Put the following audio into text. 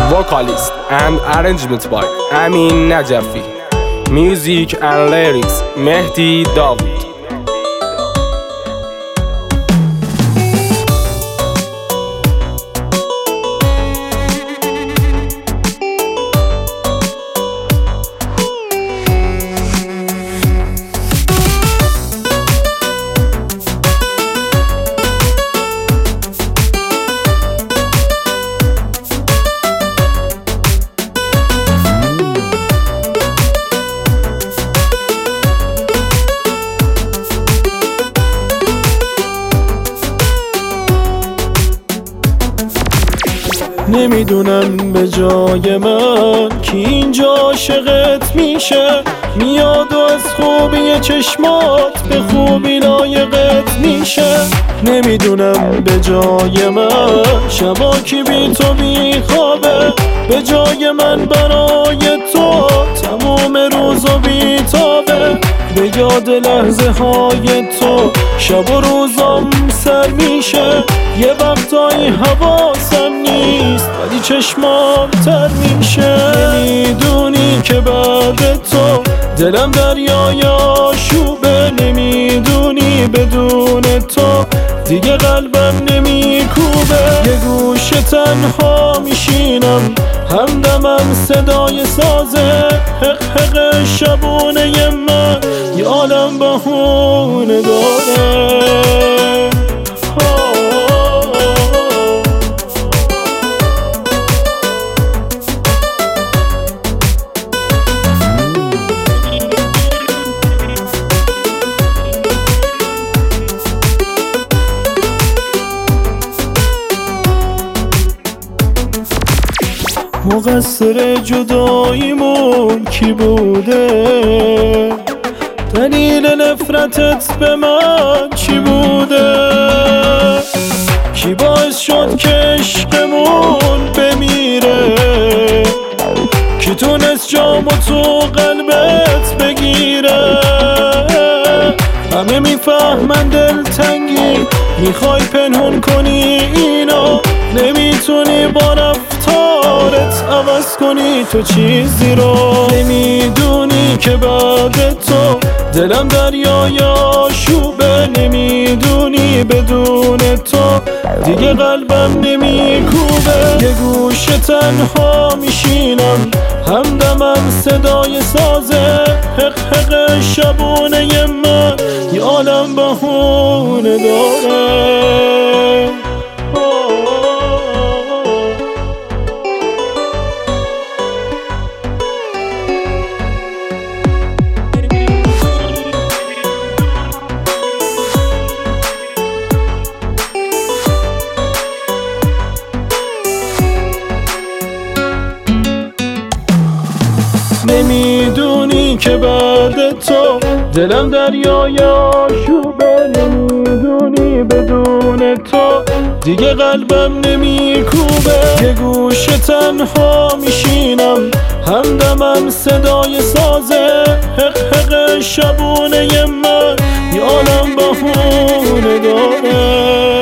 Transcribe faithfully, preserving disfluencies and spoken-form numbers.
Vocalist and arrangement by Amin Najafi. Music and lyrics Mehdi Dawood. نمیدونم به جای من کی اینجا عاشقت میشه، میاد و از خوبی چشمات به خوبی لایقت میشه. نمیدونم به جای من شبا کی بی تو بی خوابه، به جای من برای تو تمام روزا بی تابه. به یاد لحظه های تو شب و روزام سر میشه، یه وقتایی حواسم نیست ولی چشمام تر میشه. نمیدونی که بعد تو دلم دریای آشوبه، نمیدونی بدون تو دیگه قلبم نمیکوبه. یه گوشه تنها میشینم همدمم صدای سازه، حق حق شبونه من یه عالم بهونه داره. مقصر جداییمون کی بوده؟ دلیل نفرتت به من چی بوده؟ کی باعث شد که عشقمون بمیره؟ کی تونست جامو تو قلبت بگیره؟ همه میفهمن دلتنگی میخوای پنهون کنی اینو، نمیتونی با رفتارت عوض کنی تو چیزی رو. نمیدونی که بعد تو دلم دریای آشوبه، نمیدونی بدون تو دیگه قلبم نمیکوبه. یه گوشه تنها میشینم همدمم صدای سازه، حق حق شبونه من یه عالم بهونه داره. نمیدونی که بعد تو دلم دریای آشوبه، نمیدونی بدون تو دیگه قلبم نمیکوبه. یه گوشه تنها میشینم همدمم صدای سازه، حق حق شبونه من یه عالم بهونه داره.